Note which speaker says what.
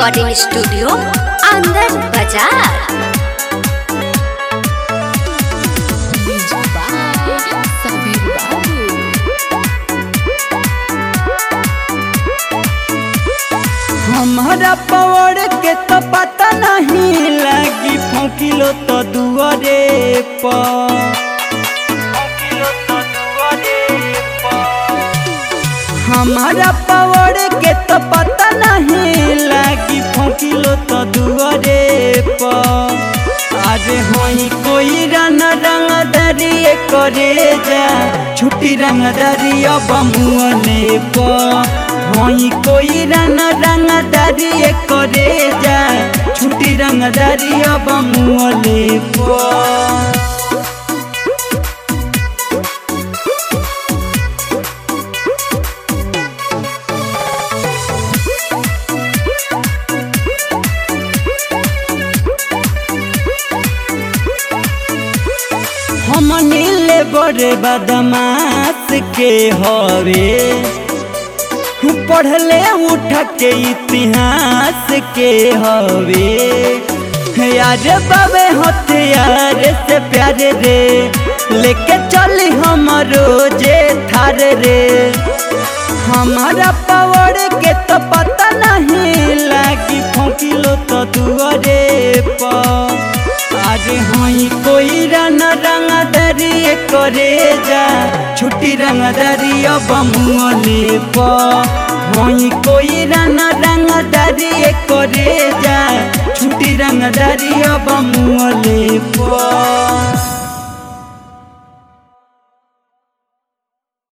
Speaker 1: Recording studio आनंद बाजार।
Speaker 2: हमारा पवाड़ के तो पता नहीं लगी फौकिलो तो दुआरे पर हमारा पवाड़ के तो पता नहीं लगी फौकिलो तो दुआरे पर अरे होई कोई रंग दरिए करे जा छुट्टी रंग दरिया बमुअने पर होई कोई रंग दरिए करे जा छुट्टी रंग दरिया बमुअने पर हम नीले बड़े बदमाश के हवे पढ़ले उठ के इतिहास के हवे यार बाबे हथियार से प्यारे रे लेके चली हम रोजे थारे रे हमारा पवाड़ के तो पता नहीं लगी फौकिलो तो दुआरे पर अरे होई कोई रंग दरिए करे जा छुट्टी रंग दरिया बमुअने पर होई कोई रंग दरिए करे जा छुट्टी रंग दरिया बमुअने पर